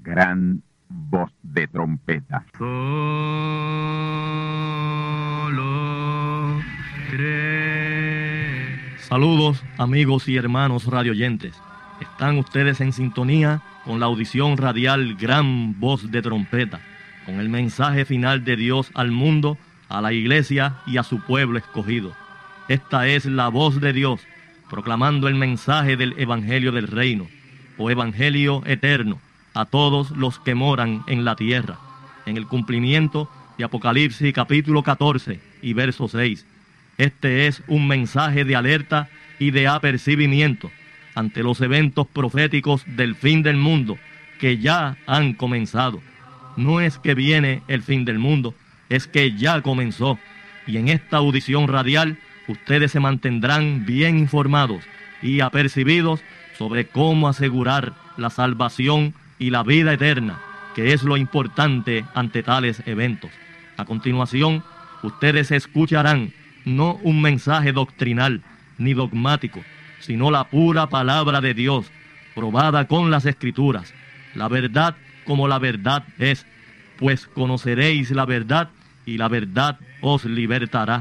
gran voz de trompeta. Solo cree. Saludos, amigos y hermanos radioyentes. Están ustedes en sintonía con la audición radial Gran Voz de Trompeta, con el mensaje final de Dios al mundo, a la iglesia y a su pueblo escogido. Esta es la voz de Dios, proclamando el mensaje del Evangelio del Reino, o Evangelio eterno, a todos los que moran en la tierra, en el cumplimiento de Apocalipsis capítulo 14 y verso 6. Este es un mensaje de alerta y de apercibimiento ante los eventos proféticos del fin del mundo que ya han comenzado. No es que viene el fin del mundo, es que ya comenzó. Y en esta audición radial, ustedes se mantendrán bien informados y apercibidos sobre cómo asegurar la salvación y la vida eterna, que es lo importante ante tales eventos. A continuación, ustedes escucharán no un mensaje doctrinal ni dogmático, sino la pura palabra de Dios, probada con las Escrituras, la verdad como la verdad es, pues conoceréis la verdad y la verdad os libertará.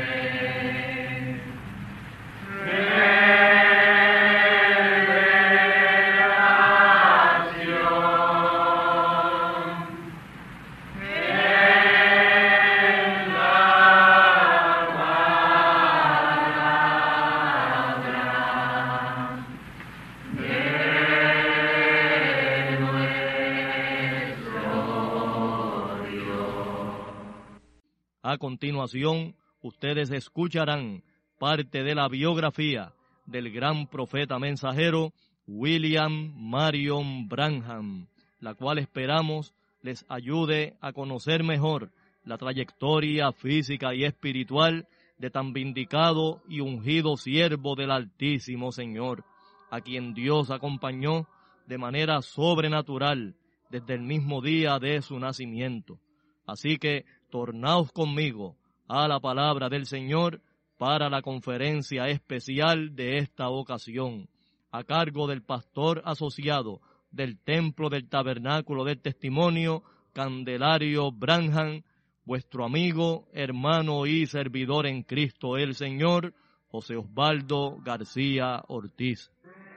A continuación, ustedes escucharán parte de la biografía del gran profeta mensajero William Marion Branham, la cual esperamos les ayude a conocer mejor la trayectoria física y espiritual de tan vindicado y ungido siervo del Altísimo Señor, a quien Dios acompañó de manera sobrenatural desde el mismo día de su nacimiento. Así que tornaos conmigo a la palabra del Señor para la conferencia especial de esta ocasión, a cargo del pastor asociado del Templo del Tabernáculo del Testimonio, Candelario Branham, vuestro amigo, hermano y servidor en Cristo el Señor, José Osvaldo García Ortiz.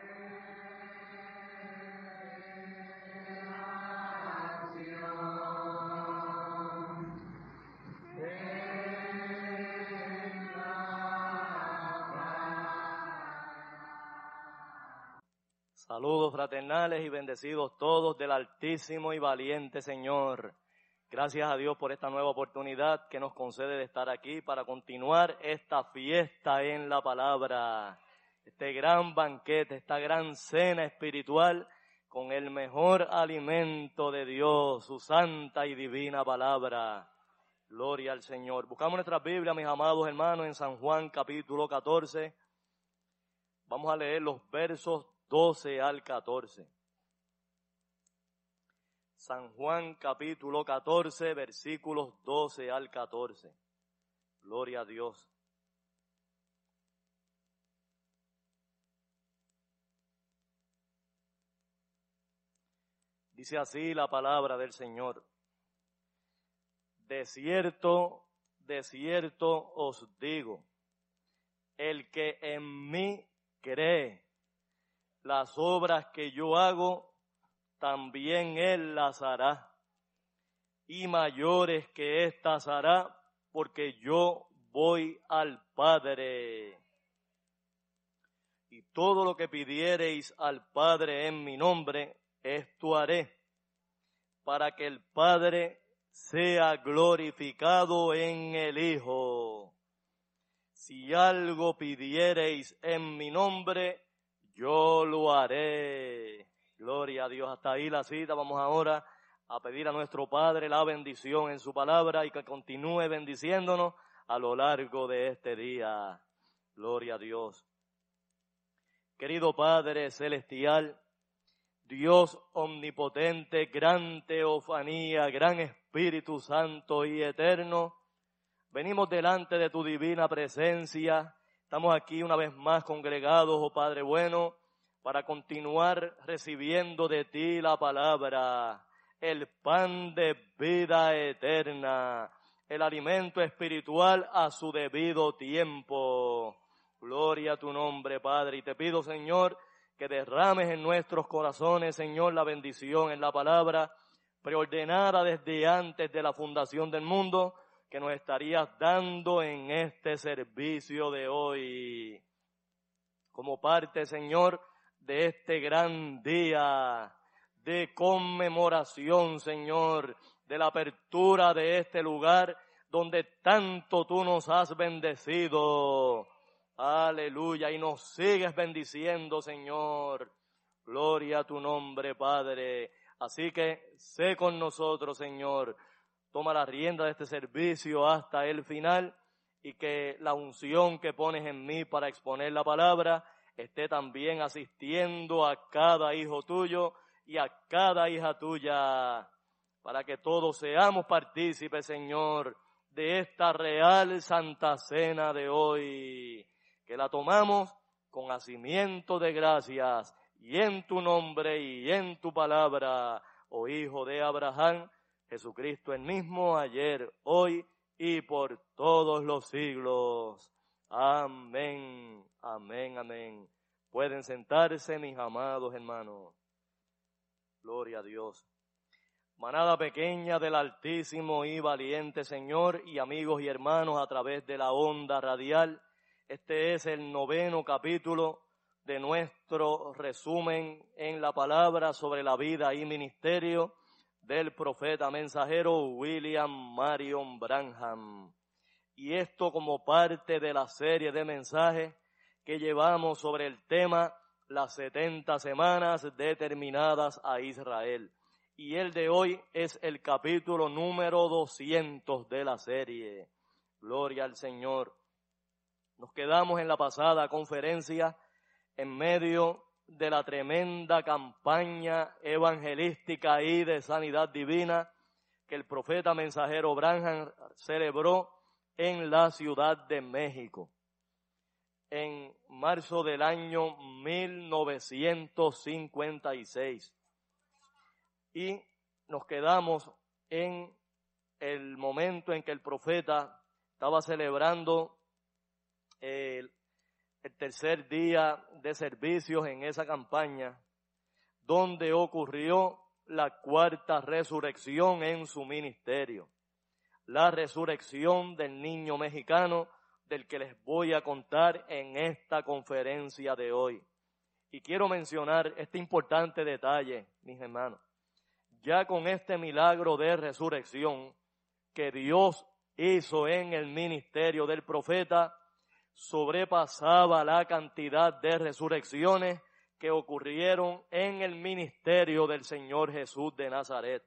Saludos fraternales y bendecidos todos del Altísimo y Valiente Señor. Gracias a Dios por esta nueva oportunidad que nos concede de estar aquí para continuar esta fiesta en la palabra, este gran banquete, esta gran cena espiritual con el mejor alimento de Dios, su santa y divina palabra. Gloria al Señor. Buscamos nuestra Biblia, mis amados hermanos, en San Juan capítulo 14. Vamos a leer los versos 12 al 14. San Juan capítulo 14, versículos 12 al 14. Gloria a Dios. Dice así la palabra del Señor. De cierto os digo, el que en mí cree, las obras que yo hago, también él las hará, y mayores que éstas hará, porque yo voy al Padre. Y todo lo que pidiereis al Padre en mi nombre, esto haré, para que el Padre sea glorificado en el Hijo. Si algo pidiereis en mi nombre, yo lo haré. Gloria a Dios. Hasta ahí la cita. Vamos ahora a pedir a nuestro Padre la bendición en su palabra y que continúe bendiciéndonos a lo largo de este día. Gloria a Dios. Querido Padre celestial, Dios omnipotente, gran teofanía, gran Espíritu Santo y eterno, venimos delante de tu divina presencia. Estamos aquí una vez más congregados, oh Padre bueno, para continuar recibiendo de ti la palabra, el pan de vida eterna, el alimento espiritual a su debido tiempo. Gloria a tu nombre, Padre. Y te pido, Señor, que derrames en nuestros corazones, Señor, la bendición en la palabra, preordenada desde antes de la fundación del mundo, que nos estarías dando en este servicio de hoy. Como parte, Señor, de este gran día de conmemoración, Señor, de la apertura de este lugar donde tanto tú nos has bendecido. Aleluya, y nos sigues bendiciendo, Señor. Gloria a tu nombre, Padre. Así que sé con nosotros, Señor. Toma la rienda de este servicio hasta el final y que la unción que pones en mí para exponer la palabra esté también asistiendo a cada hijo tuyo y a cada hija tuya, para que todos seamos partícipes, Señor, de esta real Santa Cena de hoy, que la tomamos con hacimiento de gracias, y en tu nombre y en tu palabra, oh Hijo de Abraham, Jesucristo el mismo, ayer, hoy y por todos los siglos. Amén, amén, amén. Pueden sentarse, mis amados hermanos. Gloria a Dios. Manada pequeña del Altísimo y valiente Señor, y amigos y hermanos a través de la onda radial, este es el 9º capítulo de nuestro resumen en la palabra sobre la vida y ministerio del profeta mensajero William Marion Branham. Y esto como parte de la serie de mensajes que llevamos sobre el tema las 70 semanas determinadas a Israel. Y el de hoy es el capítulo número 200 de la serie. Gloria al Señor. Nos quedamos en la pasada conferencia en medio de la tremenda campaña evangelística y de sanidad divina que el profeta mensajero Branham celebró en la Ciudad de México en marzo del año 1956. Y nos quedamos en el momento en que el profeta estaba celebrando el tercer día de servicios en esa campaña, donde ocurrió la cuarta resurrección en su ministerio. La resurrección del niño mexicano, del que les voy a contar en esta conferencia de hoy. Y quiero mencionar este importante detalle, mis hermanos. Ya con este milagro de resurrección que Dios hizo en el ministerio del profeta, sobrepasaba la cantidad de resurrecciones que ocurrieron en el ministerio del Señor Jesús de Nazaret.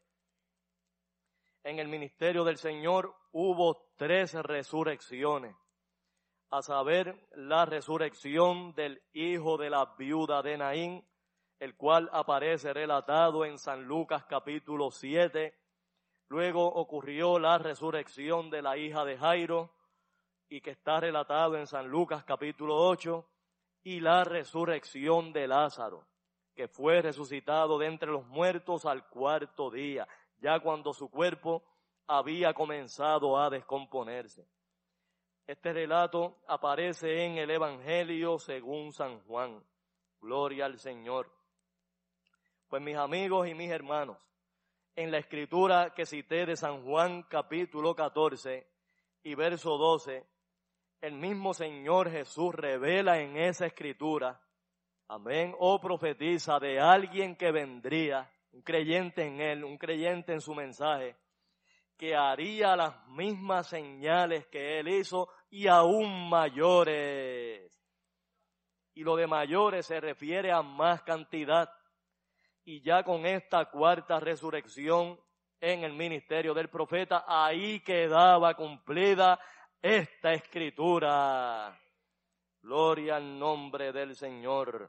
En el ministerio del Señor hubo 3 resurrecciones, a saber, la resurrección del hijo de la viuda de Naín, el cual aparece relatado en San Lucas capítulo 7. Luego ocurrió la resurrección de la hija de Jairo, y que está relatado en San Lucas capítulo 8, y la resurrección de Lázaro, que fue resucitado de entre los muertos al 4º día, ya cuando su cuerpo había comenzado a descomponerse. Este relato aparece en el Evangelio según San Juan. Gloria al Señor. Pues mis amigos y mis hermanos, en la escritura que cité de San Juan capítulo 14 y verso 12, el mismo Señor Jesús revela en esa escritura, amén, o profetiza de alguien que vendría, un creyente en Él, un creyente en su mensaje, que haría las mismas señales que Él hizo y aún mayores. Y lo de mayores se refiere a más cantidad. Y ya con esta cuarta resurrección en el ministerio del profeta, ahí quedaba cumplida esta escritura. Gloria al nombre del Señor.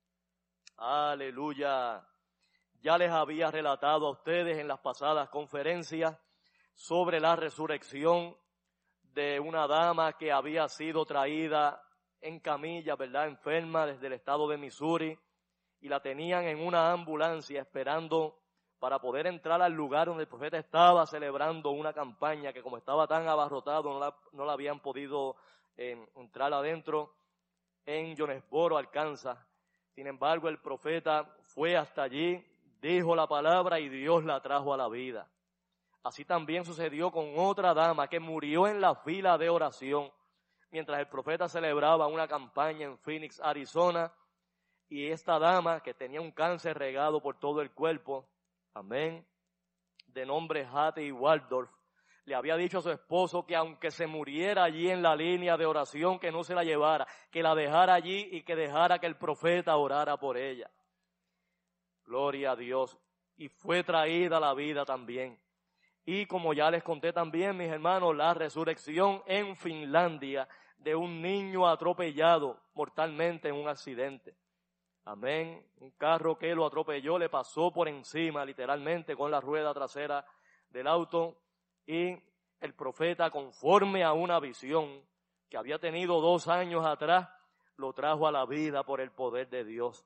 Aleluya. Ya les había relatado a ustedes en las pasadas conferencias sobre la resurrección de una dama que había sido traída en camilla, ¿verdad?, enferma desde el estado de Missouri, y la tenían en una ambulancia esperando para poder entrar al lugar donde el profeta estaba celebrando una campaña que como estaba tan abarrotado no la habían podido entrar adentro en Jonesboro, Arkansas. Sin embargo, el profeta fue hasta allí, dijo la palabra y Dios la trajo a la vida. Así también sucedió con otra dama que murió en la fila de oración mientras el profeta celebraba una campaña en Phoenix, Arizona, y esta dama que tenía un cáncer regado por todo el cuerpo, amén, de nombre Hattie Waldorf, le había dicho a su esposo que aunque se muriera allí en la línea de oración, que no se la llevara, que la dejara allí y que dejara que el profeta orara por ella. Gloria a Dios. Y fue traída a la vida también. Y como ya les conté también, mis hermanos, la resurrección en Finlandia de un niño atropellado mortalmente en un accidente. Amén. Un carro que lo atropelló le pasó por encima literalmente con la rueda trasera del auto y el profeta, conforme a una visión que había tenido 2 años atrás, lo trajo a la vida por el poder de Dios.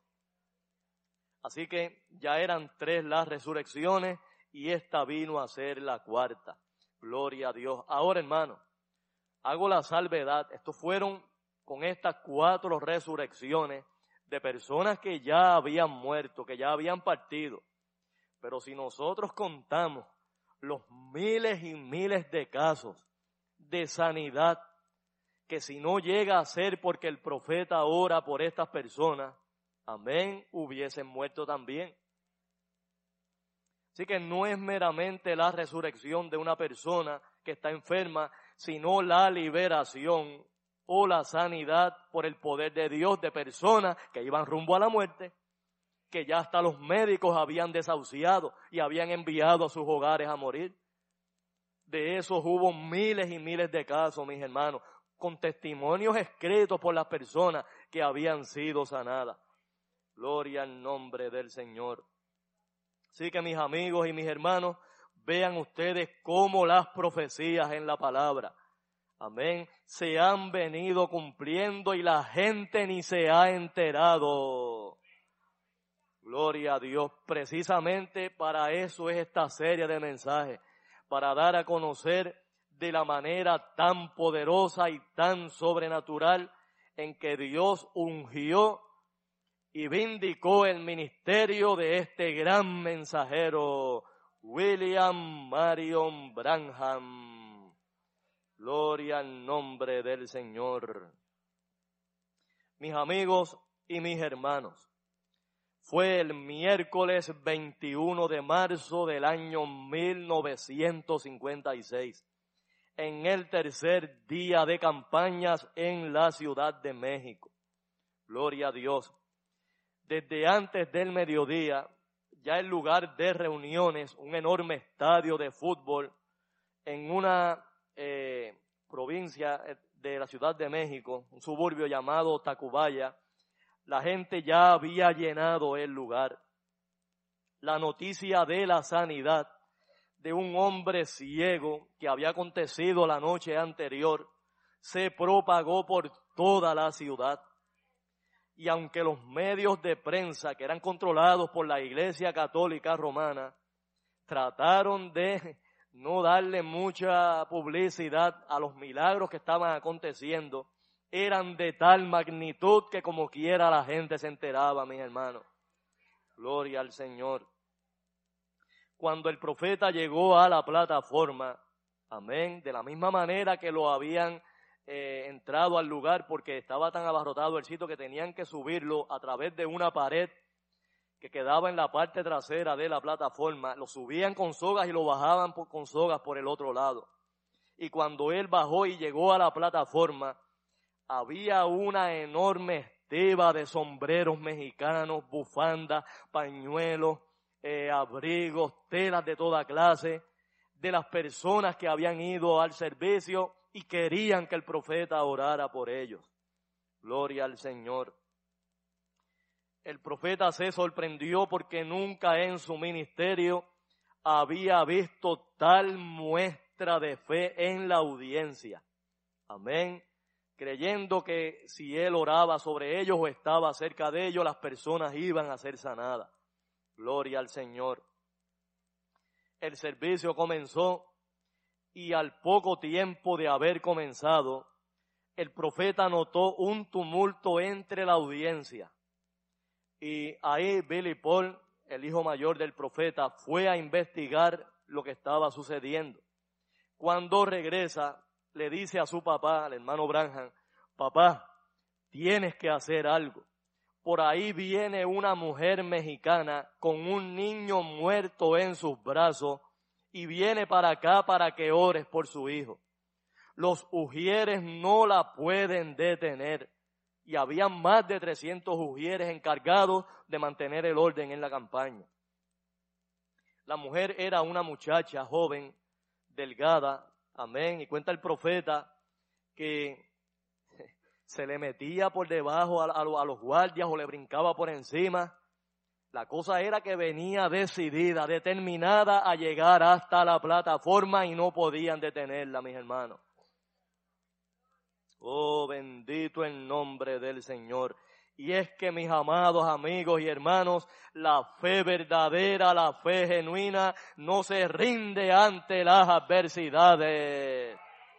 Así que ya eran 3 las resurrecciones y esta vino a ser la 4ª. Gloria a Dios. Ahora, hermano, hago la salvedad. Estos fueron con estas 4 resurrecciones de personas que ya habían muerto, que ya habían partido. Pero si nosotros contamos los miles y miles de casos de sanidad, que si no llega a ser porque el profeta ora por estas personas, amén, hubiesen muerto también. Así que no es meramente la resurrección de una persona que está enferma, sino la liberación o la sanidad por el poder de Dios de personas que iban rumbo a la muerte, que ya hasta los médicos habían desahuciado y habían enviado a sus hogares a morir. De esos hubo miles y miles de casos, mis hermanos, con testimonios escritos por las personas que habían sido sanadas. Gloria al nombre del Señor. Así que mis amigos y mis hermanos, vean ustedes cómo las profecías en la palabra, amén, se han venido cumpliendo y la gente ni se ha enterado. Gloria a Dios. Precisamente para eso es esta serie de mensajes, para dar a conocer de la manera tan poderosa y tan sobrenatural en que Dios ungió y vindicó el ministerio de este gran mensajero, William Marion Branham. Gloria al nombre del Señor. Mis amigos y mis hermanos, fue el miércoles 21 de marzo del año 1956, en el tercer día de campañas en la Ciudad de México. Gloria a Dios. Desde antes del mediodía, ya el lugar de reuniones, un enorme estadio de fútbol en una provincia de la Ciudad de México, un suburbio llamado Tacubaya, la gente ya había llenado el lugar. La noticia de la sanidad de un hombre ciego que había acontecido la noche anterior se propagó por toda la ciudad. Y aunque los medios de prensa, que eran controlados por la Iglesia Católica Romana, trataron de no darle mucha publicidad a los milagros que estaban aconteciendo, eran de tal magnitud que como quiera la gente se enteraba, mis hermanos. Gloria al Señor. Cuando el profeta llegó a la plataforma, amén, de la misma manera que lo habían entrado al lugar, porque estaba tan abarrotado el sitio que tenían que subirlo a través de una pared que quedaba en la parte trasera de la plataforma, lo subían con sogas y lo bajaban con sogas por el otro lado. Y cuando él bajó y llegó a la plataforma, había una enorme estiba de sombreros mexicanos, bufandas, pañuelos, abrigos, telas de toda clase, de las personas que habían ido al servicio y querían que el profeta orara por ellos. Gloria al Señor. El profeta se sorprendió porque nunca en su ministerio había visto tal muestra de fe en la audiencia. Amén. creyendo que si él oraba sobre ellos o estaba cerca de ellos, las personas iban a ser sanadas. Gloria al Señor. El servicio comenzó y al poco tiempo de haber comenzado, el profeta notó un tumulto entre la audiencia. Y ahí Billy Paul, el hijo mayor del profeta, fue a investigar lo que estaba sucediendo. Cuando regresa, le dice a su papá, al hermano Branham: papá, tienes que hacer algo. Por ahí viene una mujer mexicana con un niño muerto en sus brazos y viene para acá para que ores por su hijo. Los ujieres no la pueden detener. Y había más de 300 ujieres encargados de mantener el orden en la campaña. La mujer era una muchacha joven, delgada, amén, y cuenta el profeta que se le metía por debajo a los guardias o le brincaba por encima. La cosa era que venía decidida, determinada a llegar hasta la plataforma y no podían detenerla, mis hermanos. Oh, bendito el nombre del Señor. Y es que, mis amados amigos y hermanos, la fe verdadera, la fe genuina, no se rinde ante las adversidades.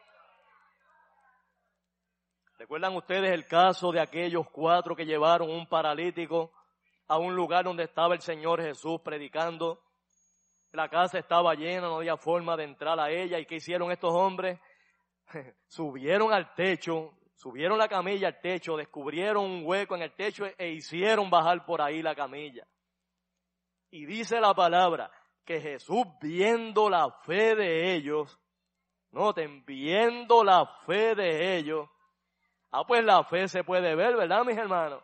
¿Recuerdan ustedes el caso de aquellos 4 que llevaron un paralítico a un lugar donde estaba el Señor Jesús predicando? La casa estaba llena, no había forma de entrar a ella. ¿Y qué hicieron estos hombres? Subieron al techo, subieron la camilla al techo, descubrieron un hueco en el techo e hicieron bajar por ahí la camilla. Y dice la palabra que Jesús, viendo la fe de ellos, noten, viendo la fe de ellos, pues la fe se puede ver, ¿verdad, mis hermanos?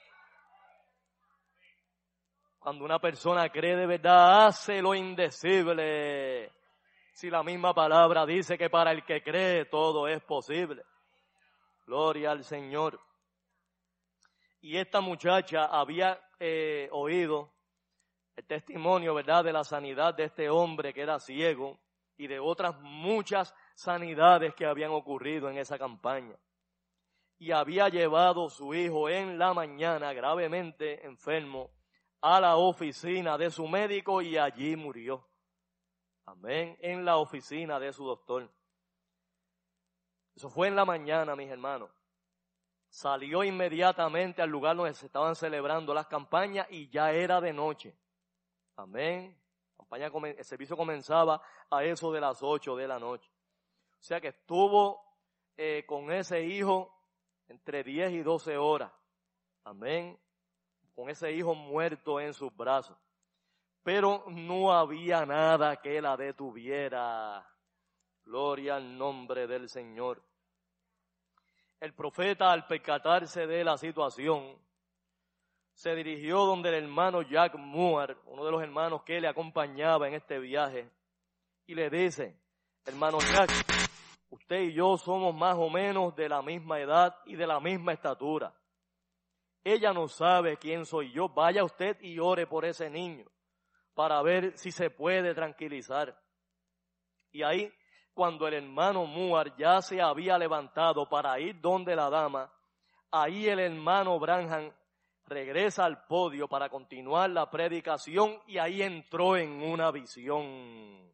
Cuando una persona cree de verdad, hace lo indecible. Si la misma palabra dice que para el que cree todo es posible. Gloria al Señor. Y esta muchacha había oído el testimonio, ¿verdad?, de la sanidad de este hombre que era ciego y de otras muchas sanidades que habían ocurrido en esa campaña. Y había llevado su hijo en la mañana, gravemente enfermo, a la oficina de su médico y allí murió. Amén, en la oficina de su doctor. Eso fue en la mañana, mis hermanos. Salió inmediatamente al lugar donde se estaban celebrando las campañas y ya era de noche. Amén. El servicio comenzaba a eso de las 8 de la noche. O sea que estuvo con ese hijo entre 10 y 12 horas. Amén. Con ese hijo muerto en sus brazos. Pero no había nada que la detuviera. Gloria al nombre del Señor. El profeta, al percatarse de la situación, se dirigió donde el hermano Jack Moore, uno de los hermanos que le acompañaba en este viaje, y le dice: hermano Jack, usted y yo somos más o menos de la misma edad y de la misma estatura. Ella no sabe quién soy yo. Vaya usted y ore por ese niño para ver si se puede tranquilizar. Y ahí, cuando el hermano Moore ya se había levantado para ir donde la dama, ahí el hermano Branham regresa al podio para continuar la predicación y ahí entró en una visión.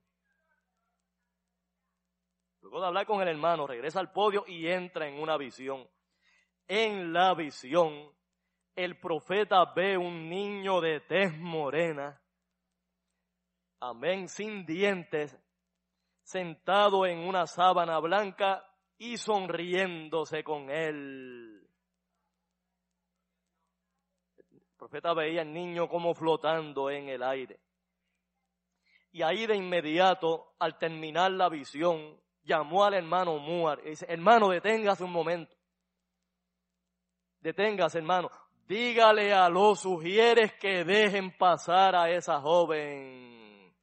Luego de hablar con el hermano, regresa al podio y entra en una visión. En la visión, el profeta ve un niño de tez morena, amén, sin dientes, sentado en una sábana blanca y sonriéndose con él. El profeta veía al niño como flotando en el aire. Y ahí de inmediato, al terminar la visión, llamó al hermano Moore y dice: hermano, deténgase un momento. Deténgase, hermano. Dígale a los sugieres que dejen pasar a esa joven.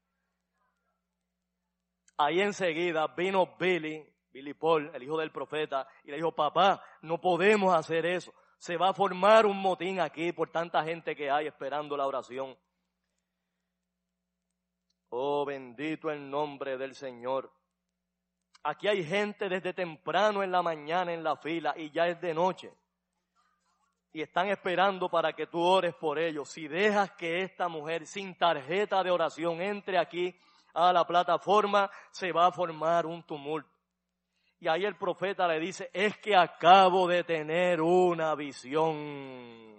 Ahí enseguida vino Billy Paul, el hijo del profeta, y le dijo: papá, no podemos hacer eso. Se va a formar un motín aquí por tanta gente que hay esperando la oración. Oh, bendito el nombre del Señor. Aquí hay gente desde temprano en la mañana en la fila y ya es de noche. Y están esperando para que tú ores por ellos. Si dejas que esta mujer sin tarjeta de oración entre aquí a la plataforma, se va a formar un tumulto. Y ahí el profeta le dice, es que acabo de tener una visión.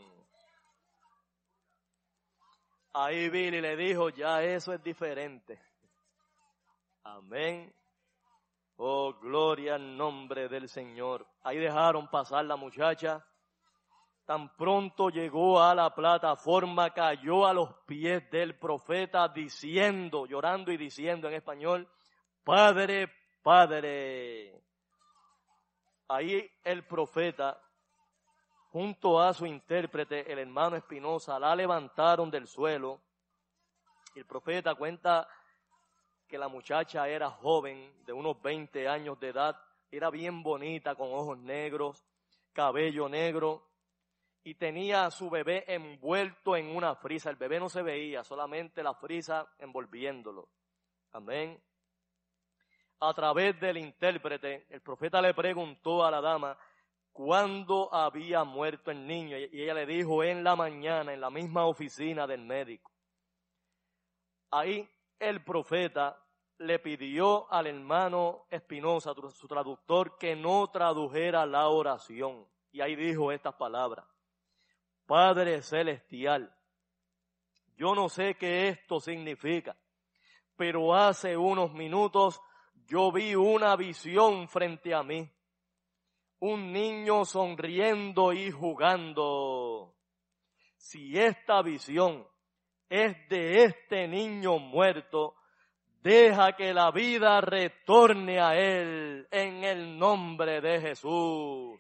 Ahí Billy le dijo, ya eso es diferente. Amén. Oh, gloria al nombre del Señor. Ahí dejaron pasar la muchacha. Tan pronto llegó a la plataforma, cayó a los pies del profeta diciendo, llorando y diciendo en español, Padre, Padre. Ahí el profeta, junto a su intérprete, el hermano Espinosa, la levantaron del suelo. El profeta cuenta que la muchacha era joven, de unos 20 años de edad, era bien bonita, con ojos negros, cabello negro, y tenía a su bebé envuelto en una frisa. El bebé no se veía, solamente la frisa envolviéndolo. Amén. A través del intérprete, el profeta le preguntó a la dama cuándo había muerto el niño, y ella le dijo en la mañana, en la misma oficina del médico. Ahí el profeta le pidió al hermano Espinosa, su traductor, que no tradujera la oración. Y ahí dijo estas palabras. Padre Celestial, yo no sé qué esto significa, pero hace unos minutos yo vi una visión frente a mí. Un niño sonriendo y jugando. Si esta visión es de este niño muerto, deja que la vida retorne a él en el nombre de Jesús.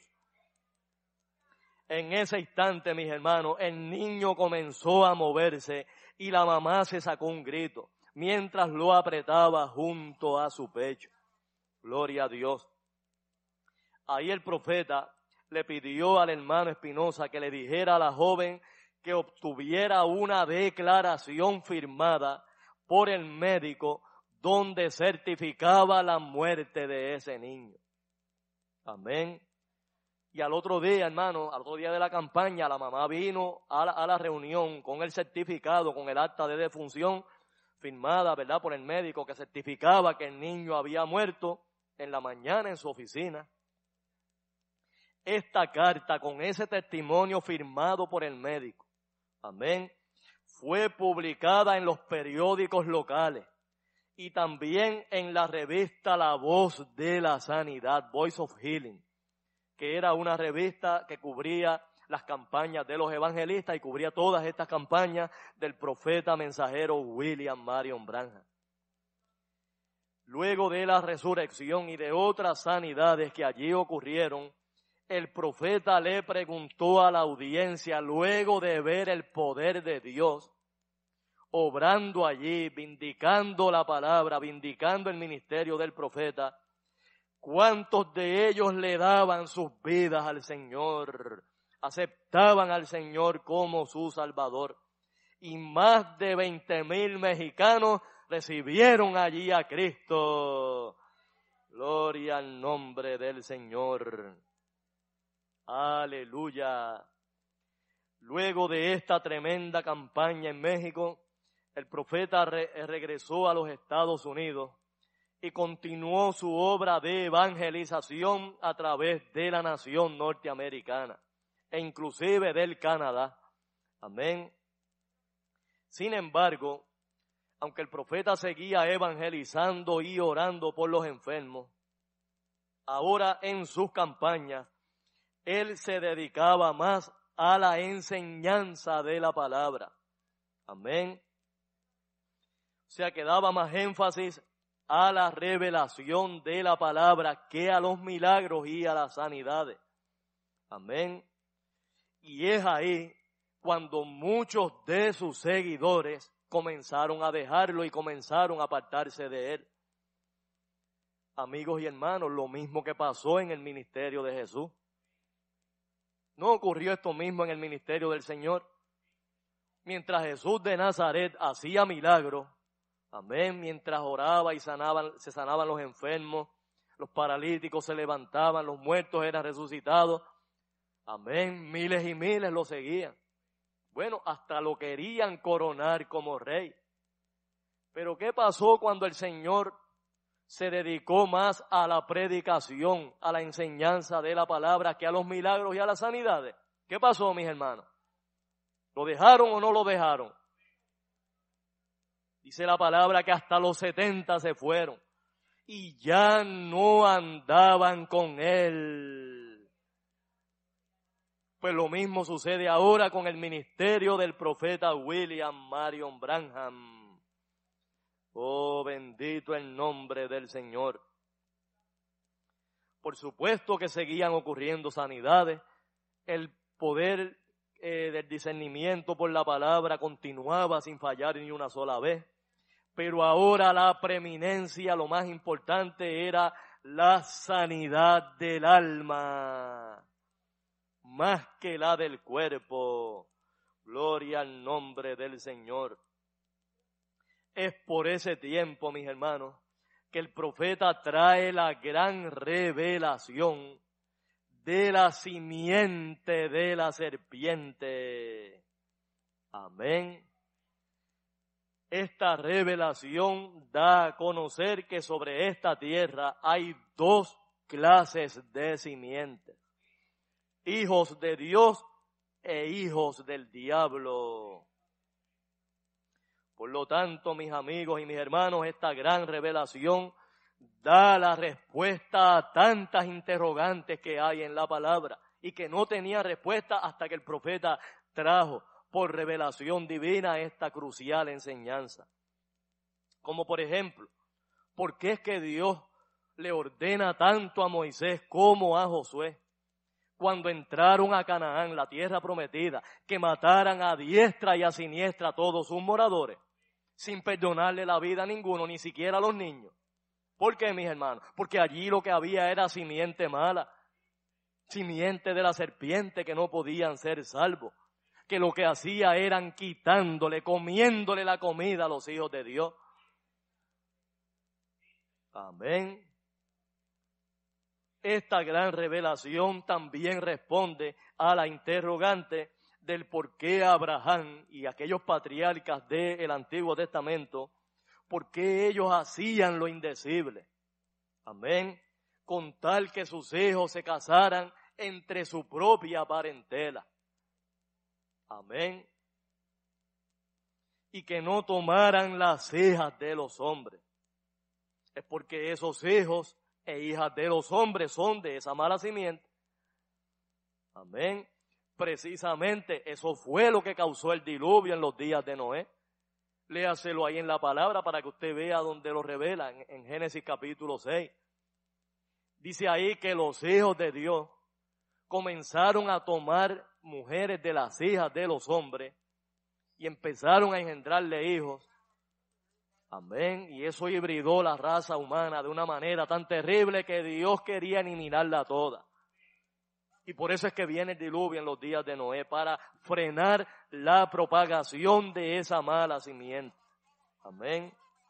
En ese instante, mis hermanos, el niño comenzó a moverse y la mamá se sacó un grito mientras lo apretaba junto a su pecho. Gloria a Dios. Ahí el profeta le pidió al hermano Espinosa que le dijera a la joven que obtuviera una declaración firmada por el médico donde certificaba la muerte de ese niño. Amén. Y al otro día, hermano, al otro día de la campaña, la mamá vino a la reunión con el certificado, con el acta de defunción firmada, ¿verdad?, por el médico que certificaba que el niño había muerto en la mañana en su oficina. Esta carta con ese testimonio firmado por el médico, amén, fue publicada en los periódicos locales y también en la revista La Voz de la Sanidad, Voice of Healing, que era una revista que cubría las campañas de los evangelistas y cubría todas estas campañas del profeta mensajero William Marion Branham. Luego de la resurrección y de otras sanidades que allí ocurrieron, el profeta le preguntó a la audiencia, luego de ver el poder de Dios, obrando allí, vindicando la palabra, vindicando el ministerio del profeta, ¿cuántos de ellos le daban sus vidas al Señor? Aceptaban al Señor como su Salvador. Y más de 20,000 mexicanos recibieron allí a Cristo. Gloria al nombre del Señor. Aleluya. Luego de esta tremenda campaña en México, el profeta regresó a los Estados Unidos y continuó su obra de evangelización a través de la nación norteamericana e inclusive del Canadá. Amén. Sin embargo, aunque el profeta seguía evangelizando y orando por los enfermos, ahora en sus campañas, él se dedicaba más a la enseñanza de la palabra. Amén. O sea, que daba más énfasis a la revelación de la palabra que a los milagros y a las sanidades. Amén. Y es ahí cuando muchos de sus seguidores comenzaron a dejarlo y comenzaron a apartarse de él. Amigos y hermanos, lo mismo que pasó en el ministerio de Jesús. ¿No ocurrió esto mismo en el ministerio del Señor? Mientras Jesús de Nazaret hacía milagros, amén, mientras oraba y se sanaban los enfermos, los paralíticos se levantaban, los muertos eran resucitados. Amén, miles y miles lo seguían. Bueno, hasta lo querían coronar como rey. Pero ¿qué pasó cuando el Señor se dedicó más a la predicación, a la enseñanza de la palabra que a los milagros y a las sanidades? ¿Qué pasó, mis hermanos? ¿Lo dejaron o no lo dejaron? Dice la palabra que hasta los 70 se fueron y ya no andaban con él. Pues lo mismo sucede ahora con el ministerio del profeta William Marion Branham. Oh, bendito el nombre del Señor. Por supuesto que seguían ocurriendo sanidades. El poder del discernimiento por la palabra continuaba sin fallar ni una sola vez. Pero ahora la preeminencia, lo más importante, era la sanidad del alma, más que la del cuerpo. Gloria al nombre del Señor. Es por ese tiempo, mis hermanos, que el profeta trae la gran revelación de la simiente de la serpiente. Amén. Esta revelación da a conocer que sobre esta tierra hay dos clases de simientes: hijos de Dios e hijos del diablo. Por lo tanto, mis amigos y mis hermanos, esta gran revelación da la respuesta a tantas interrogantes que hay en la palabra y que no tenía respuesta hasta que el profeta trajo por revelación divina esta crucial enseñanza. Como por ejemplo, ¿por qué es que Dios le ordena tanto a Moisés como a Josué, cuando entraron a Canaán, la tierra prometida, que mataran a diestra y a siniestra a todos sus moradores, sin perdonarle la vida a ninguno, ni siquiera a los niños? ¿Por qué, mis hermanos? Porque allí lo que había era simiente mala, simiente de la serpiente que no podían ser salvos, que lo que hacía eran quitándole, comiéndole la comida a los hijos de Dios. Amén. Esta gran revelación también responde a la interrogante del por qué Abraham y aquellos patriarcas del Antiguo Testamento, por qué ellos hacían lo indecible. Amén. Con tal que sus hijos se casaran entre su propia parentela. Amén. Y que no tomaran las hijas de los hombres. Es porque esos hijos e hijas de los hombres son de esa mala simiente. Amén. Precisamente eso fue lo que causó el diluvio en los días de Noé. Léaselo ahí en la palabra para que usted vea donde lo revela en Génesis capítulo 6. Dice ahí que los hijos de Dios comenzaron a tomar mujeres de las hijas de los hombres y empezaron a engendrarle hijos. Amén. Y eso hibridó la raza humana de una manera tan terrible que Dios quería eliminarla toda. Y por eso es que viene el diluvio en los días de Noé, para frenar la propagación de esa mala simiente. Amén.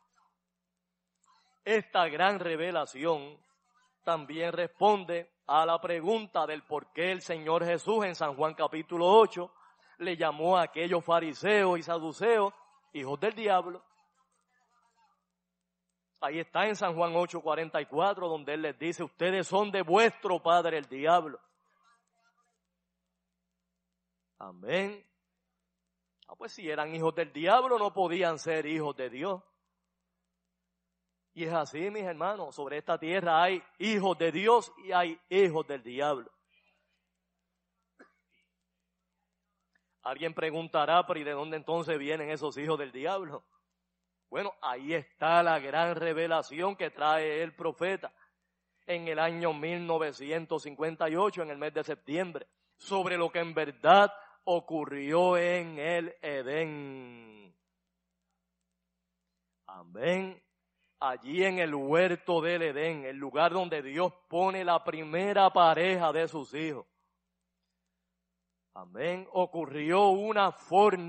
Esta gran revelación también responde a la pregunta del por qué el Señor Jesús en San Juan capítulo 8 le llamó a aquellos fariseos y saduceos hijos del diablo. Ahí está en San Juan 8:44, donde Él les dice: ustedes son de vuestro padre el diablo. Amén. Pues si eran hijos del diablo, no podían ser hijos de Dios. Y es así, mis hermanos, sobre esta tierra hay hijos de Dios y hay hijos del diablo. Alguien preguntará, pero ¿y de dónde entonces vienen esos hijos del diablo? Bueno, ahí está la gran revelación que trae el profeta en el año 1958, en el mes de septiembre, sobre lo que en verdad ocurrió en el Edén. Amén. Allí en el huerto del Edén, el lugar donde Dios pone la primera pareja de sus hijos. Amén. Ocurrió una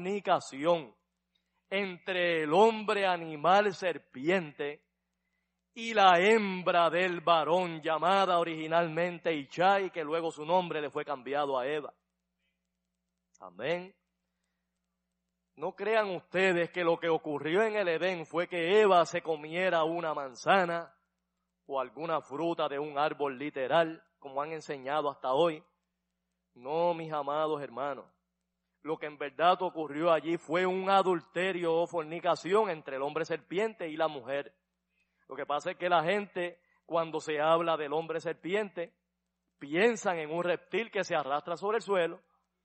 fornicación entre el hombre animal serpiente y la hembra del varón, llamada originalmente Ichai, que luego su nombre le fue cambiado a Eva. Amén. No crean ustedes que lo que ocurrió en el Edén fue que Eva se comiera una manzana o alguna fruta de un árbol literal, como han enseñado hasta hoy. No, mis amados hermanos. Lo que en verdad ocurrió allí fue un adulterio o fornicación entre el hombre serpiente y la mujer. Lo que pasa es que la gente, cuando se habla del hombre serpiente, piensan en un reptil que se arrastra sobre el suelo.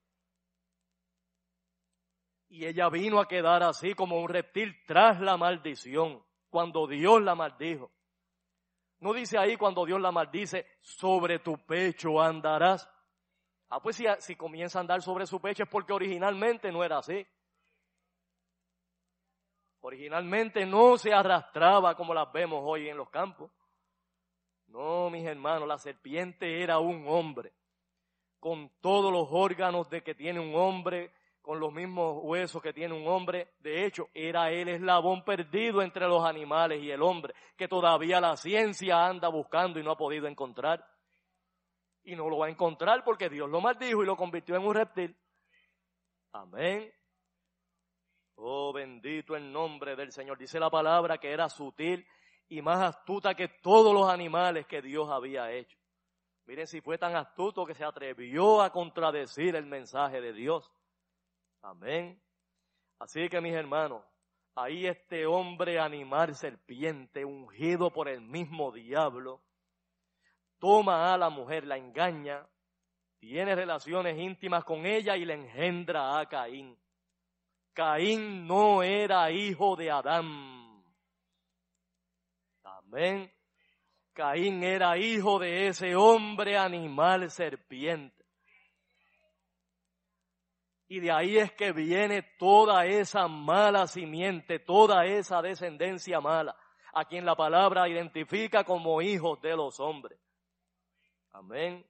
Y ella vino a quedar así como un reptil tras la maldición, cuando Dios la maldijo. No dice ahí cuando Dios la maldice, sobre tu pecho andarás. Pues si comienza a andar sobre su pecho es porque originalmente no era así. Originalmente no se arrastraba como las vemos hoy en los campos. No, mis hermanos, la serpiente era un hombre, con todos los órganos de que tiene un hombre, con los mismos huesos que tiene un hombre. De hecho, era el eslabón perdido entre los animales y el hombre, que todavía la ciencia anda buscando y no ha podido encontrar. Y no lo va a encontrar porque Dios lo maldijo y lo convirtió en un reptil. Amén. Oh, bendito el nombre del Señor. Dice la palabra que era sutil y más astuta que todos los animales que Dios había hecho. Miren si fue tan astuto que se atrevió a contradecir el mensaje de Dios. Amén. Así que mis hermanos, ahí este hombre animal serpiente, ungido por el mismo diablo, toma a la mujer, la engaña, tiene relaciones íntimas con ella y le engendra a Caín. Caín no era hijo de Adán. Amén. Caín era hijo de ese hombre animal serpiente. Y de ahí es que viene toda esa mala simiente, toda esa descendencia mala, a quien la palabra identifica como hijos de los hombres. Amén.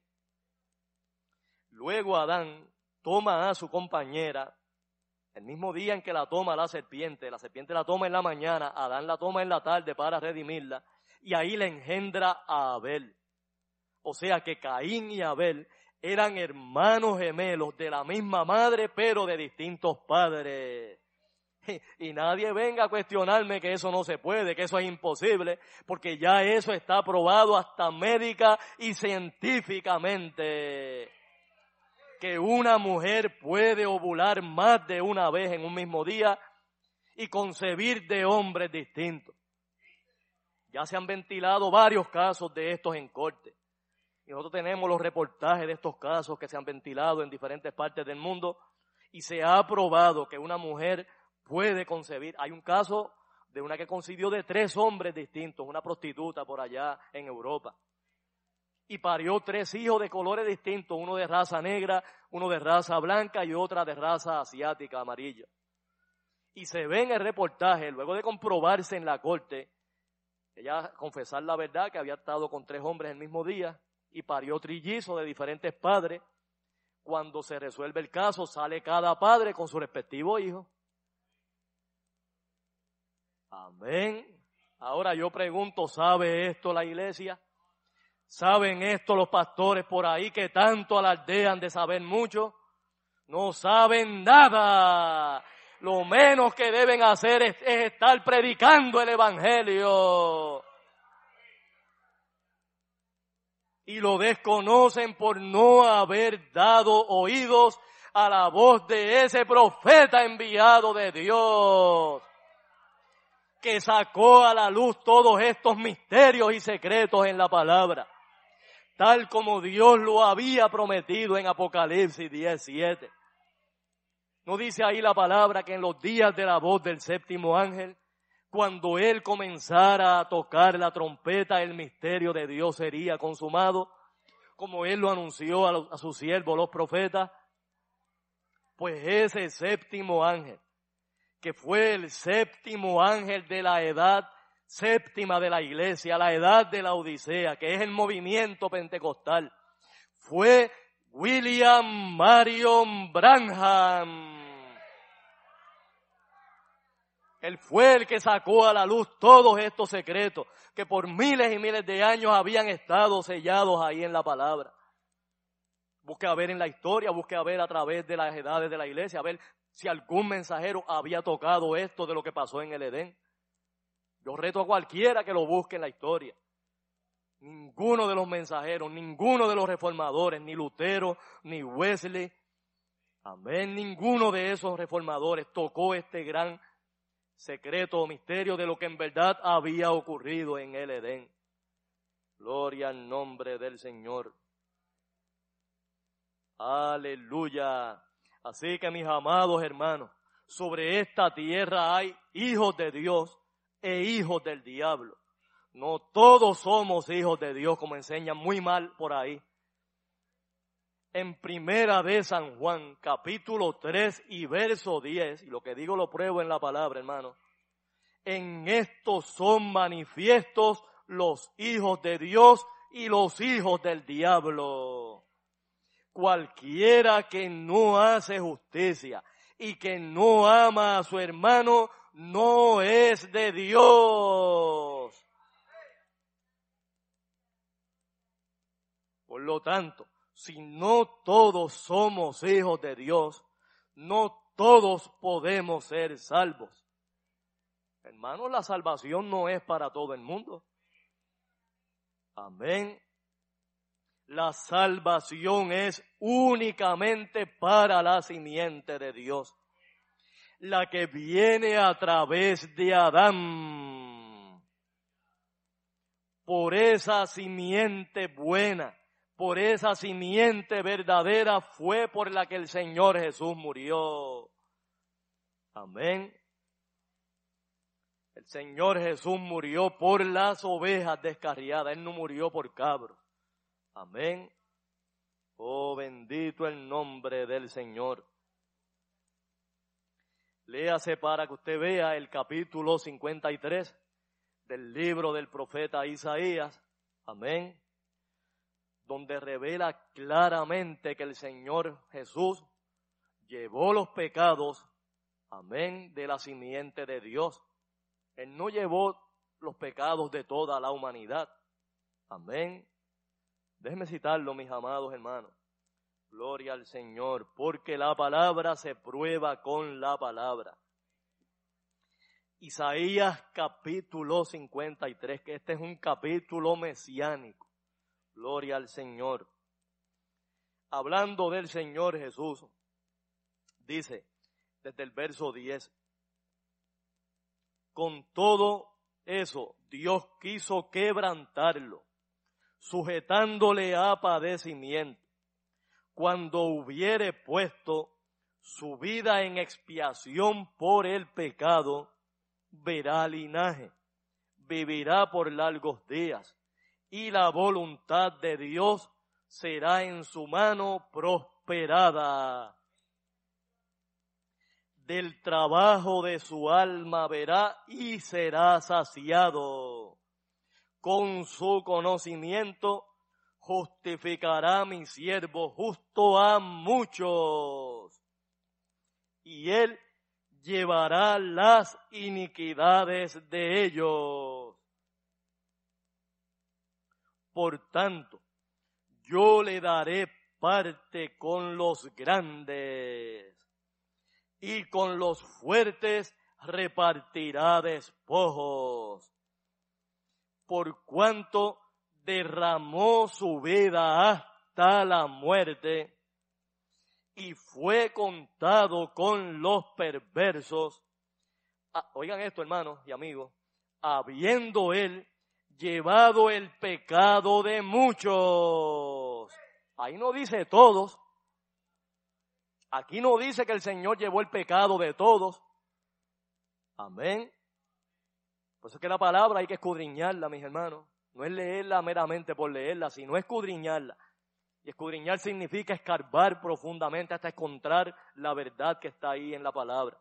Luego Adán toma a su compañera, el mismo día en que la toma la serpiente la toma en la mañana, Adán la toma en la tarde para redimirla, y ahí le engendra a Abel. O sea que Caín y Abel eran hermanos gemelos de la misma madre, pero de distintos padres. Y nadie venga a cuestionarme que eso no se puede, que eso es imposible, porque ya eso está probado hasta médica y científicamente. Que una mujer puede ovular más de una vez en un mismo día y concebir de hombres distintos. Ya se han ventilado varios casos de estos en corte. Y nosotros tenemos los reportajes de estos casos que se han ventilado en diferentes partes del mundo y se ha probado que una mujer puede concebir. Hay un caso de una que concibió de 3 hombres distintos, una prostituta por allá en Europa. Y parió 3 hijos de colores distintos, uno de raza negra, uno de raza blanca y otra de raza asiática, amarilla. Y se ve en el reportaje, luego de comprobarse en la corte, ella confesar la verdad que había estado con 3 hombres el mismo día y parió trillizos de diferentes padres. Cuando se resuelve el caso, sale cada padre con su respectivo hijo. Amén. Ahora yo pregunto, ¿sabe esto la iglesia? ¿Saben esto los pastores por ahí que tanto alardean de saber mucho? No saben nada. Lo menos que deben hacer es estar predicando el evangelio. Y lo desconocen por no haber dado oídos a la voz de ese profeta enviado de Dios, que sacó a la luz todos estos misterios y secretos en la palabra, tal como Dios lo había prometido en Apocalipsis 10:7. ¿No dice ahí la palabra que en los días de la voz del 7º ángel, cuando él comenzara a tocar la trompeta, el misterio de Dios sería consumado, como él lo anunció a sus siervos, los profetas? Pues ese 7º ángel, que fue el 7º ángel de la edad séptima de la iglesia, la edad de la Odisea, que es el movimiento pentecostal, fue William Marion Branham. Él fue el que sacó a la luz todos estos secretos que por miles y miles de años habían estado sellados ahí en la palabra. Busque a ver en la historia, busque a ver a través de las edades de la iglesia, a ver si algún mensajero había tocado esto de lo que pasó en el Edén. Yo reto a cualquiera que lo busque en la historia. Ninguno de los mensajeros, ninguno de los reformadores, ni Lutero, ni Wesley, amén, ninguno de esos reformadores tocó este gran secreto o misterio de lo que en verdad había ocurrido en el Edén. Gloria al nombre del Señor. Aleluya. Así que mis amados hermanos, sobre esta tierra hay hijos de Dios e hijos del diablo. No todos somos hijos de Dios, como enseñan muy mal por ahí. En Primera de San Juan, capítulo 3 y verso 10, y lo que digo lo pruebo en la palabra, hermano. En esto son manifiestos los hijos de Dios y los hijos del diablo. Cualquiera que no hace justicia y que no ama a su hermano no es de Dios. Por lo tanto, si no todos somos hijos de Dios, no todos podemos ser salvos. Hermanos, la salvación no es para todo el mundo. Amén. La salvación es únicamente para la simiente de Dios, la que viene a través de Adán. Por esa simiente buena, por esa simiente verdadera fue por la que el Señor Jesús murió. Amén. El Señor Jesús murió por las ovejas descarriadas, Él no murió por cabros. Amén. Oh, bendito el nombre del Señor. Léase para que usted vea el capítulo 53 del libro del profeta Isaías. Amén. Donde revela claramente que el Señor Jesús llevó los pecados, amén, de la simiente de Dios. Él no llevó los pecados de toda la humanidad. Amén. Déjenme citarlo, mis amados hermanos. Gloria al Señor, porque la palabra se prueba con la palabra. Isaías capítulo 53, que este es un capítulo mesiánico. Gloria al Señor. Hablando del Señor Jesús, dice desde el verso 10, con todo eso Dios quiso quebrantarlo, sujetándole a padecimiento, cuando hubiere puesto su vida en expiación por el pecado, verá linaje, vivirá por largos días, y la voluntad de Dios será en su mano prosperada. Del trabajo de su alma verá y será saciado. Con su conocimiento justificará mi siervo justo a muchos, y él llevará las iniquidades de ellos. Por tanto, yo le daré parte con los grandes, y con los fuertes repartirá despojos. Por cuanto derramó su vida hasta la muerte y fue contado con los perversos. Oigan esto, hermanos y amigos, habiendo él llevado el pecado de muchos. Ahí no dice todos. Aquí no dice que el Señor llevó el pecado de todos. Amén. Por eso es que la palabra hay que escudriñarla, mis hermanos. No es leerla meramente por leerla, sino escudriñarla. Y escudriñar significa escarbar profundamente hasta encontrar la verdad que está ahí en la palabra.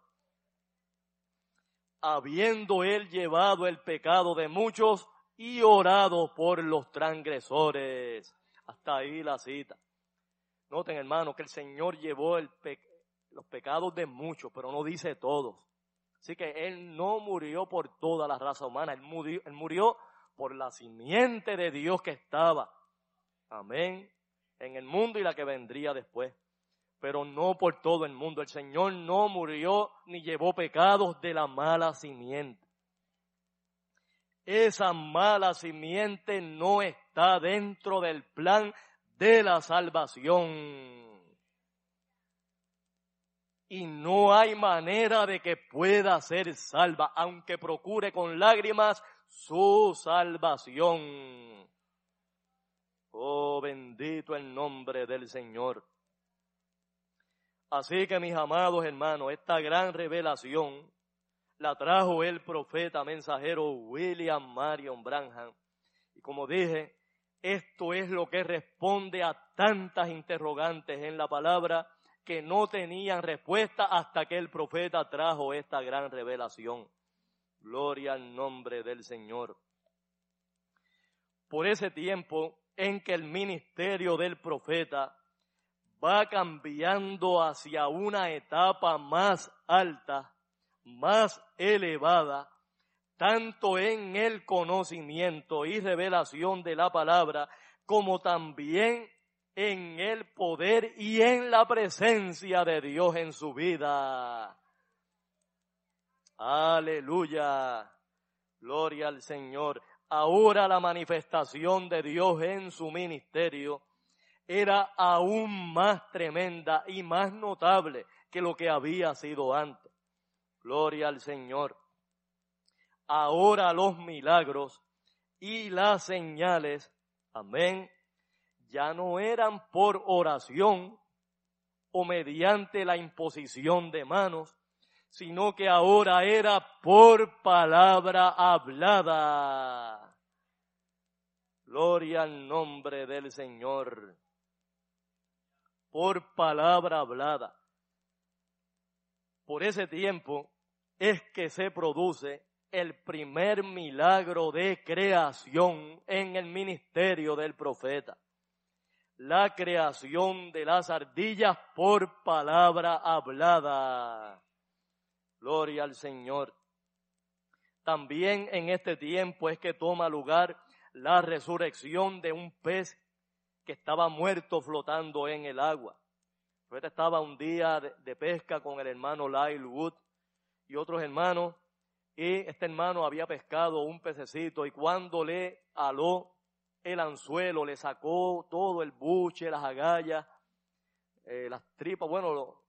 Habiendo él llevado el pecado de muchos y orado por los transgresores. Hasta ahí la cita. Noten, hermanos, que el Señor llevó los pecados de muchos, pero no dice todos. Así que Él no murió por toda la raza humana, Él murió por la simiente de Dios que estaba, amén, en el mundo y la que vendría después. Pero no por todo el mundo. El Señor no murió ni llevó pecados de la mala simiente. Esa mala simiente no está dentro del plan de la salvación. Y no hay manera de que pueda ser salva, aunque procure con lágrimas su salvación. Oh, bendito el nombre del Señor. Así que, mis amados hermanos, esta gran revelación la trajo el profeta mensajero William Marion Branham. Y como dije, esto es lo que responde a tantas interrogantes en la palabra que no tenían respuesta hasta que el profeta trajo esta gran revelación. Gloria al nombre del Señor. Por ese tiempo en que el ministerio del profeta va cambiando hacia una etapa más alta, más elevada, tanto en el conocimiento y revelación de la palabra, como también en el poder y en la presencia de Dios en su vida. Aleluya, gloria al Señor. Ahora la manifestación de Dios en su ministerio era aún más tremenda y más notable que lo que había sido antes. Gloria al Señor. Ahora los milagros y las señales, amén, ya no eran por oración o mediante la imposición de manos, sino que ahora era por palabra hablada. Gloria al nombre del Señor. Por palabra hablada. Por ese tiempo es que se produce el primer milagro de creación en el ministerio del profeta. La creación de las ardillas por palabra hablada. Gloria al Señor. También en este tiempo es que toma lugar la resurrección de un pez que estaba muerto flotando en el agua. El profeta estaba un día de pesca con el hermano Lyle Wood y otros hermanos, y este hermano había pescado un pececito, y cuando le aló el anzuelo, le sacó todo el buche, las agallas, las tripas, bueno,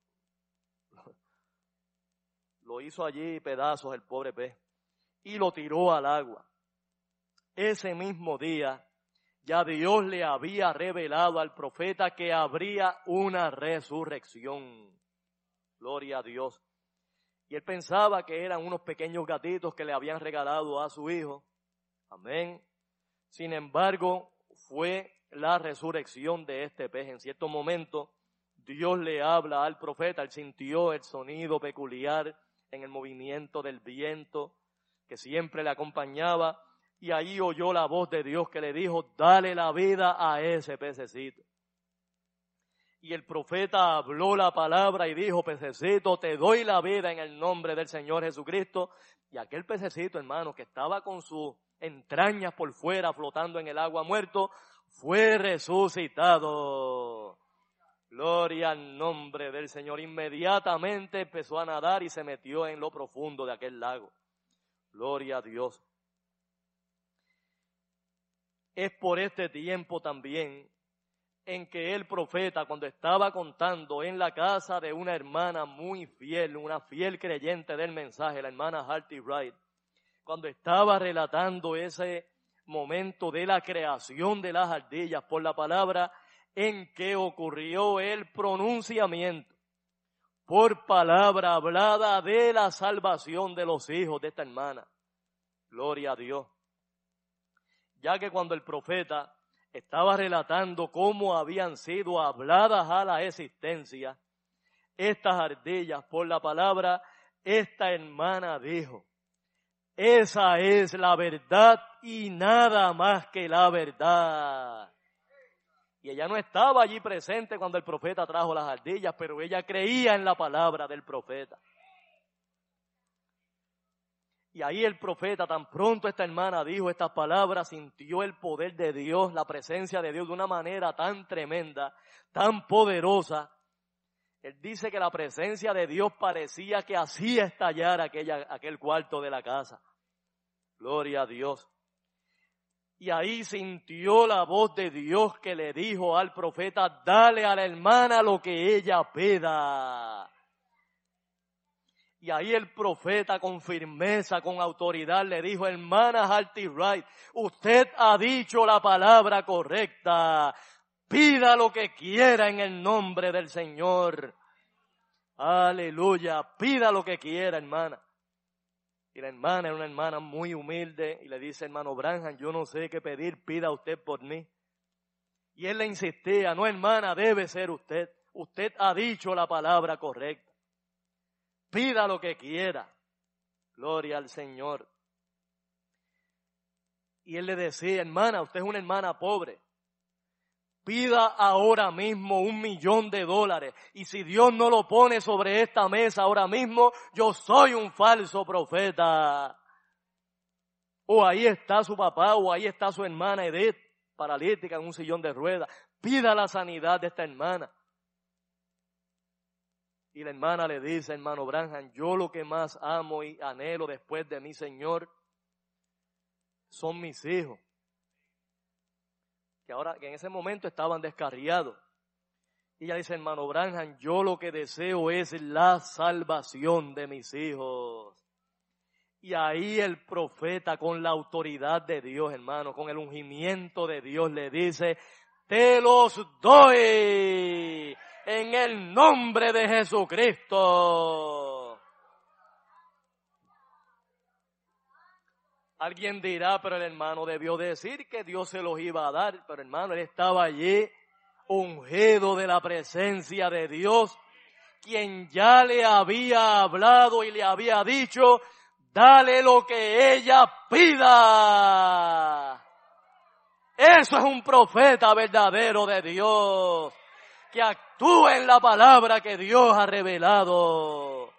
lo hizo allí pedazos el pobre pez, y lo tiró al agua. Ese mismo día, ya Dios le había revelado al profeta que habría una resurrección. Gloria a Dios. Y él pensaba que eran unos pequeños gatitos que le habían regalado a su hijo. Amén. Sin embargo, fue la resurrección de este pez. En cierto momento, Dios le habla al profeta. Él sintió el sonido peculiar en el movimiento del viento que siempre le acompañaba. Y ahí oyó la voz de Dios que le dijo, dale la vida a ese pececito. Y el profeta habló la palabra y dijo, pececito, te doy la vida en el nombre del Señor Jesucristo. Y aquel pececito, hermano, que estaba con sus entrañas por fuera flotando en el agua muerto, fue resucitado. Gloria al nombre del Señor. Inmediatamente empezó a nadar y se metió en lo profundo de aquel lago. Gloria a Dios. Es por este tiempo también en que el profeta, cuando estaba contando en la casa de una hermana muy fiel, una fiel creyente del mensaje, la hermana Harty Wright, cuando estaba relatando ese momento de la creación de las ardillas por la palabra, en que ocurrió el pronunciamiento por palabra hablada de la salvación de los hijos de esta hermana. Gloria a Dios. Ya que cuando el profeta estaba relatando cómo habían sido habladas a la existencia estas ardillas por la palabra, esta hermana dijo, esa es la verdad y nada más que la verdad. Y ella no estaba allí presente cuando el profeta trajo las ardillas, pero ella creía en la palabra del profeta. Y ahí el profeta, tan pronto esta hermana dijo estas palabras, sintió el poder de Dios, la presencia de Dios de una manera tan tremenda, tan poderosa. Él dice que la presencia de Dios parecía que hacía estallar aquel cuarto de la casa. Gloria a Dios. Y ahí sintió la voz de Dios que le dijo al profeta, dale a la hermana lo que ella pida. Y ahí el profeta con firmeza, con autoridad le dijo, hermana Harty Wright, usted ha dicho la palabra correcta. Pida lo que quiera en el nombre del Señor. Aleluya, pida lo que quiera, hermana. Y la hermana era una hermana muy humilde y le dice, hermano Branham, yo no sé qué pedir, pida usted por mí. Y él le insistía, no hermana, debe ser usted. Usted ha dicho la palabra correcta. Pida lo que quiera. Gloria al Señor. Y él le decía, hermana, usted es una hermana pobre. Pida ahora mismo $1,000,000. Y si Dios no lo pone sobre esta mesa ahora mismo, yo soy un falso profeta. O ahí está su papá, o ahí está su hermana Edith, paralítica en un sillón de ruedas. Pida la sanidad de esta hermana. Y la hermana le dice, hermano Branham, yo lo que más amo y anhelo después de mi Señor son mis hijos. Que en ese momento estaban descarriados. Y ella dice, hermano Branham, yo lo que deseo es la salvación de mis hijos. Y ahí el profeta, con la autoridad de Dios, hermano, con el ungimiento de Dios, le dice, te los doy en el nombre de Jesucristo. Alguien dirá, pero el hermano debió decir que Dios se los iba a dar. Pero hermano, él estaba allí, ungido de la presencia de Dios, quien ya le había hablado y le había dicho, dale lo que ella pida. Eso es un profeta verdadero de Dios, que actúa en la palabra que Dios ha revelado.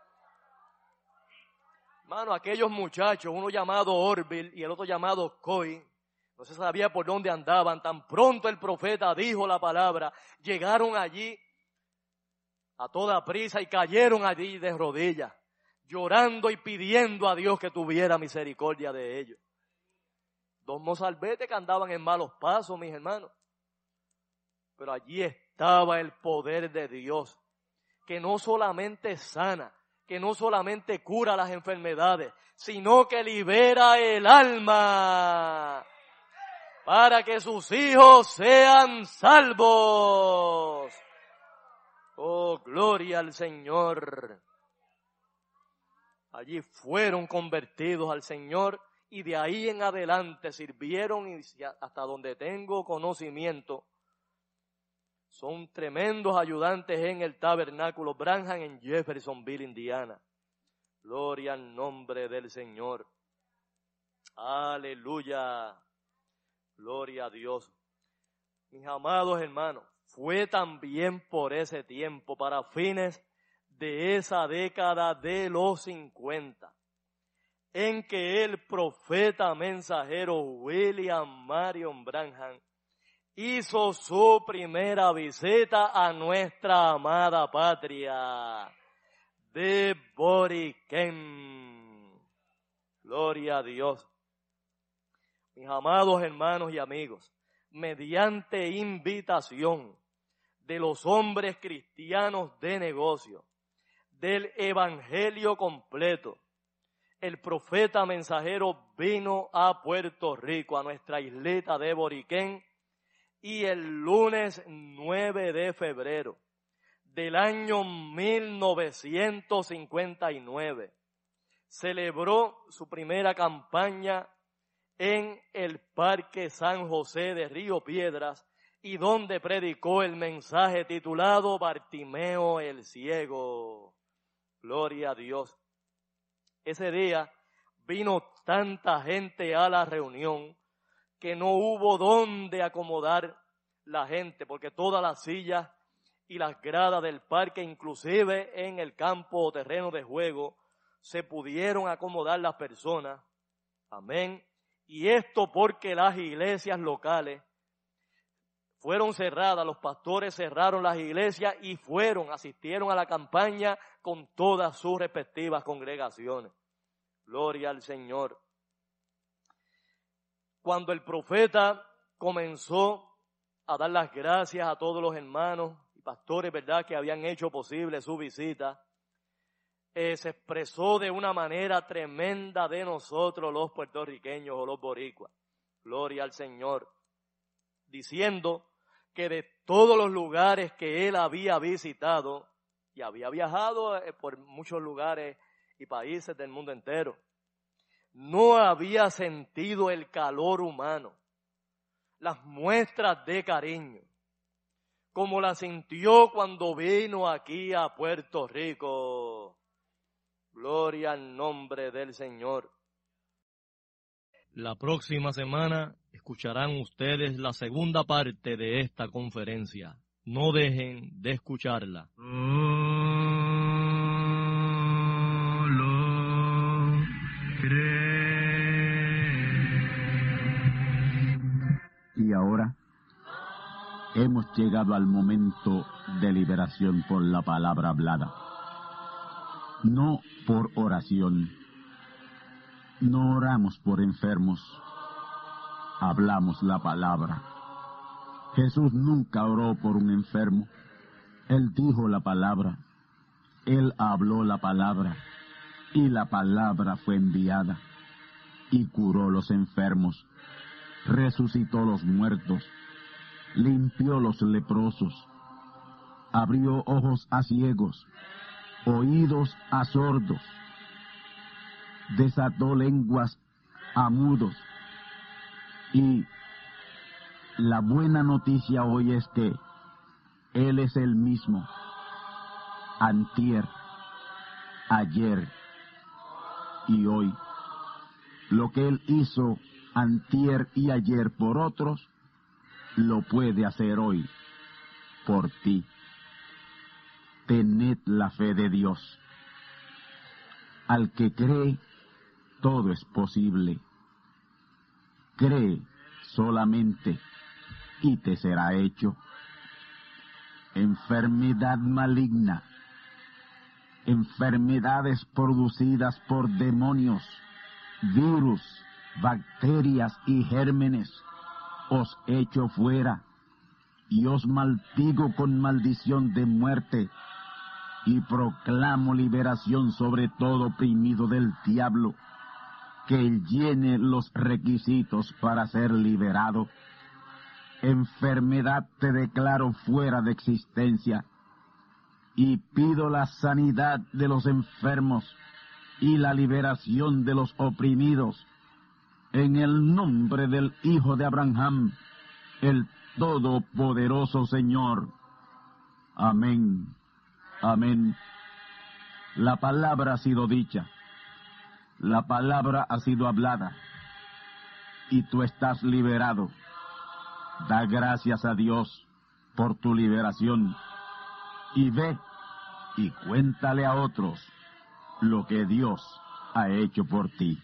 Hermano, aquellos muchachos, uno llamado Orville y el otro llamado Coy, no se sabía por dónde andaban. Tan pronto el profeta dijo la palabra, llegaron allí a toda prisa y cayeron allí de rodillas, llorando y pidiendo a Dios que tuviera misericordia de ellos. Dos mozalbetes que andaban en malos pasos, mis hermanos. Pero allí estaba el poder de Dios, que no solamente sana, que no solamente cura las enfermedades, sino que libera el alma para que sus hijos sean salvos. Oh, gloria al Señor. Allí fueron convertidos al Señor y de ahí en adelante sirvieron, y hasta donde tengo conocimiento, son tremendos ayudantes en el tabernáculo Branham en Jeffersonville, Indiana. Gloria al nombre del Señor. Aleluya. Gloria a Dios. Mis amados hermanos, fue también por ese tiempo, para fines de esa década de los 50, en que el profeta mensajero William Marion Branham hizo su primera visita a nuestra amada patria de Boriquén. Gloria a Dios. Mis amados hermanos y amigos, mediante invitación de los hombres cristianos de negocio, del evangelio completo, el profeta mensajero vino a Puerto Rico, a nuestra isleta de Boriquén, y el lunes 9 de febrero del año 1959 celebró su primera campaña en el Parque San José de Río Piedras, y donde predicó el mensaje titulado Bartimeo el Ciego. Gloria a Dios. Ese día vino tanta gente a la reunión que no hubo dónde acomodar la gente, porque todas las sillas y las gradas del parque, inclusive en el campo o terreno de juego, se pudieron acomodar las personas. Amén. Y esto porque las iglesias locales fueron cerradas, los pastores cerraron las iglesias y asistieron a la campaña con todas sus respectivas congregaciones. Gloria al Señor. Cuando el profeta comenzó a dar las gracias a todos los hermanos y pastores, ¿verdad?, que habían hecho posible su visita, se expresó de una manera tremenda de nosotros los puertorriqueños o los boricuas. Gloria al Señor. Diciendo que de todos los lugares que él había visitado, y había viajado por muchos lugares y países del mundo entero, no había sentido el calor humano, las muestras de cariño, como la sintió cuando vino aquí a Puerto Rico. Gloria al nombre del Señor. La próxima semana escucharán ustedes la segunda parte de esta conferencia. No dejen de escucharla. Y ahora hemos llegado al momento de liberación por la palabra hablada. No por oración. No oramos por enfermos. Hablamos la palabra. Jesús nunca oró por un enfermo. Él dijo la palabra. Él habló la palabra. Y la palabra fue enviada. Y curó los enfermos. Resucitó los muertos. Limpió los leprosos. Abrió ojos a ciegos. Oídos a sordos, desató lenguas a mudos. Y la buena noticia hoy es que Él es el mismo, antier, ayer y hoy. Lo que Él hizo antier y ayer por otros, lo puede hacer hoy por ti. Tened la fe de Dios. Al que cree, todo es posible. Cree solamente y te será hecho. Enfermedad maligna, enfermedades producidas por demonios, virus, bacterias y gérmenes, os echo fuera y os maldigo con maldición de muerte. Y proclamo liberación sobre todo oprimido del diablo, que llene los requisitos para ser liberado. Enfermedad te declaro fuera de existencia, y pido la sanidad de los enfermos y la liberación de los oprimidos, en el nombre del Hijo de Abraham, el Todopoderoso Señor. Amén. Amén. La palabra ha sido dicha, la palabra ha sido hablada, y tú estás liberado. Da gracias a Dios por tu liberación, y ve y cuéntale a otros lo que Dios ha hecho por ti.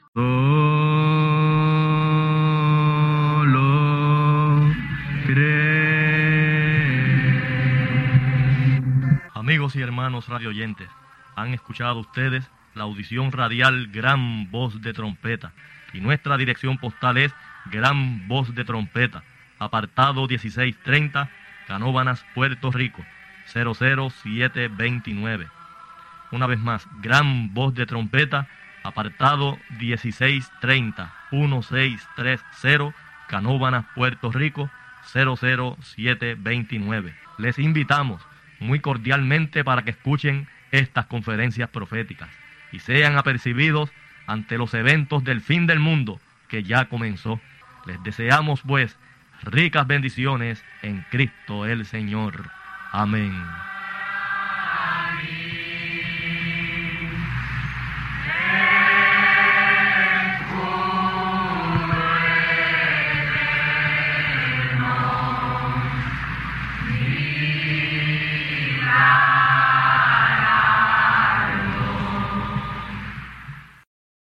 Amigos y hermanos radioyentes, han escuchado ustedes la audición radial Gran Voz de Trompeta, y nuestra dirección postal es Gran Voz de Trompeta, apartado 1630, Canóvanas, Puerto Rico, 00729. Una vez más, Gran Voz de Trompeta, apartado 1630, 1630, Canóvanas, Puerto Rico, 00729. Les invitamos muy cordialmente para que escuchen estas conferencias proféticas y sean apercibidos ante los eventos del fin del mundo que ya comenzó. Les deseamos, pues, ricas bendiciones en Cristo el Señor. Amén.